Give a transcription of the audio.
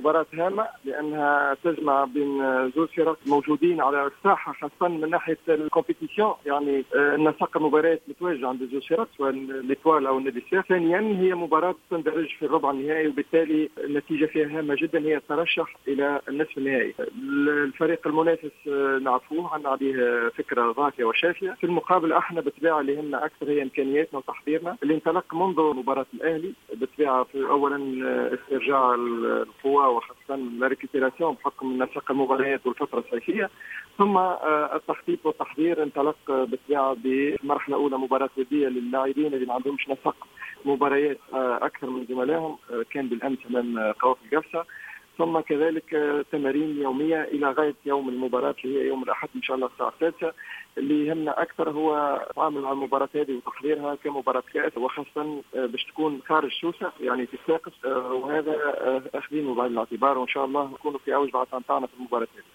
مباراة هامة لأنها تجمع بين زوج فرق موجودين على الساحة، خاصة من ناحية الكومبيتيسيون، يعني نسق المباريات متواجد عند زوج فرق سواء الإيطوال أو النادي الساخ. ثانيا هي مباراة تندرج في الربع النهائي، وبالتالي النتيجة فيها هامة جدا، هي الترشح إلى النصف النهائي. الفريق المنافس نعرفوه، عندنا عليه فكرة ضاكية وشافية. في المقابل احنا بالطبيعة اللي يهمنا أكثر هي إمكانياتنا وتحضيرنا اللي انطلق منذ مباراة الأهلي. بالطبيعة في أولا استرجاع القوة وخاصة الريكيبيراسيون بحكم نسق المباريات والفترة الصيفية، ثم التخطيط والتحضير انطلق بالطبيعة بمرحلة أولى مباراة ودية للاعبين اللي ما عندهمش نسق مباريات أكثر من زملائهم، كان بالأمس أمام قوافل قفصة، ثم كذلك تمارين يومية إلى غاية يوم المباراة اللي هي يوم الأحد إن شاء الله الساعة 6. اللي يهمنا أكثر هو التعامل مع المباراة هذه وتحضيرها كمباراة كأس، وخاصة باش تكون خارج سوسة يعني في الساقس، وهذا أخذينه بعين الاعتبار، وإن شاء الله نكونوا في أوج بعد نتاعنا في المباراة هذه.